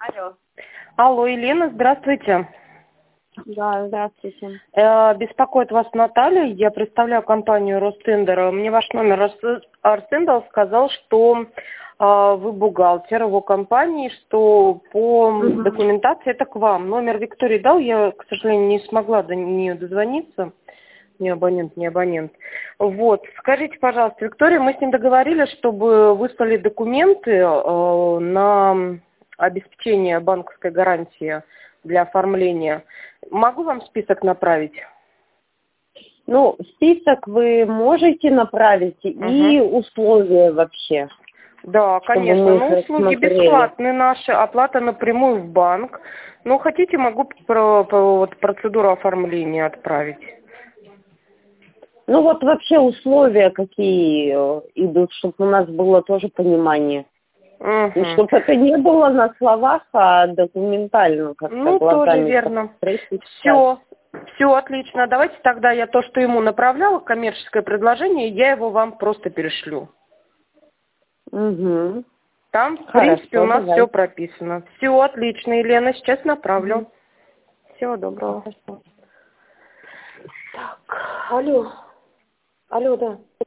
Алло. Алло, Елена, здравствуйте. Да, здравствуйте. Беспокоит вас Наталья, я представляю компанию Ростендер. Мне ваш номер Ростендер сказал, что вы бухгалтер его компании, что по документации это к вам. Номер Виктории дал, я, к сожалению, не смогла до нее дозвониться. Не абонент. Вот, скажите, пожалуйста, Виктория, мы с ним договорились, чтобы выслали документы на обеспечение банковской гарантии для оформления. Могу вам список направить? Ну, список вы можете направить и условия вообще. Да, конечно. Ну, услуги бесплатные наши, оплата напрямую в банк. Ну, хотите, могу вот процедуру оформления отправить. Ну, вот вообще условия какие идут, чтобы у нас было тоже понимание. И чтобы это не было на словах, а документально как-то ну, глазами. Тоже верно. Все отлично. Давайте тогда я то, что ему направляла, коммерческое предложение, я его вам просто перешлю. Угу. Там, в принципе, у нас все прописано. Все отлично, Елена, сейчас направлю. Всего доброго. Так, алло, да.